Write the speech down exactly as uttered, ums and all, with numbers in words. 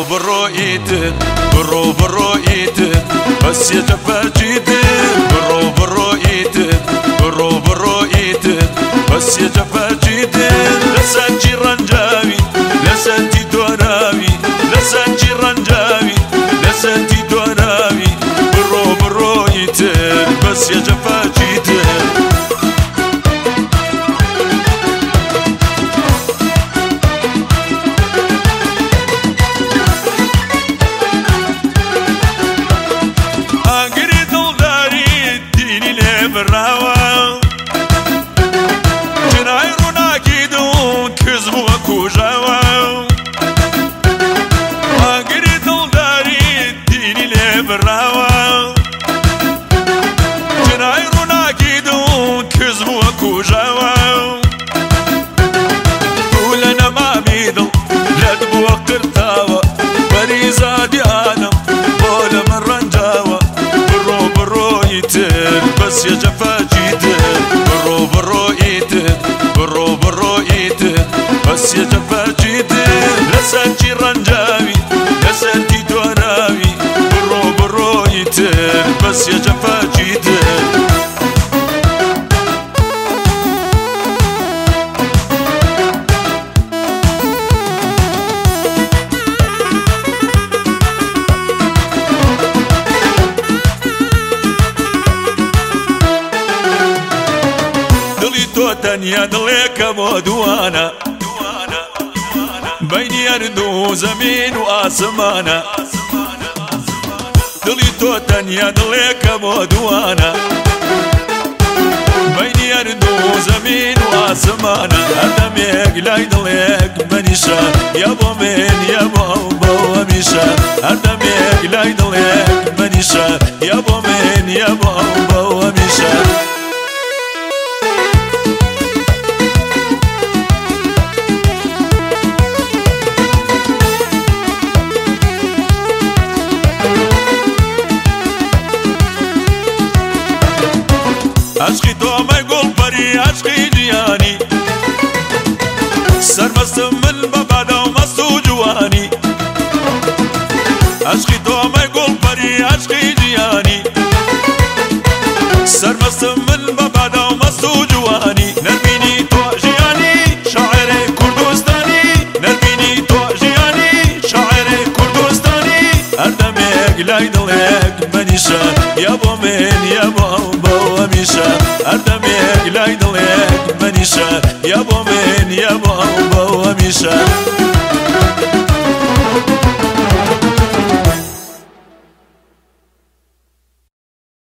برو ايتن برو برو ايتن بس يا جفا جيتن برو برو ايتن برو برو ايتن بس يا جفا جيتن لسانجي رنجاوي لسانتي دوناوي لسانجي رنجاوي لسانتي دوناوي برو برو ايتن بس يا جفا جيتن براوا جناي رونا كيدون كذبوا وكوجاوا قريت الداري الديني لي براوا جناي رونا كيدون كذبوا وكوجاوا قول انا ما ميدل لا تبوا قرتاوا بريزا دي انا ولا من رنجاوا برو برو يتر بس يا جفا جيتن برو برو ايتن برو برو ايتن بس يا جفا جيتن لسانتي رنجاوي لسانتي دوناوي برو برو ايتن بس يا جفا جيتن تنيا دليك مودوانا بيني أرض وزمين وآسمانا دلي تو تنيا دليك مودوانا بيني أرض وزمين وآسمانا أدميك لا يدليك منيشا يا بومين يا بومبو وميشا أدميك لا يدليك منيشا يا بومين يا بومبو وميشا عشقي تو ما يقول بري عشقي جياني سر مستم من ببعده ومستو جواني عشقي تو ما يقول بري عشقي جياني سر مستم من ببعده ومستو جواني نرميني تو جياني شاعري كردستاني نرميني تو جياني شاعري كردستاني أردميك لا يدليك منيشا يا بومين يا بومبو وميشا أردميك لا يدليك منيشا يا بومين يا بومبو وميشا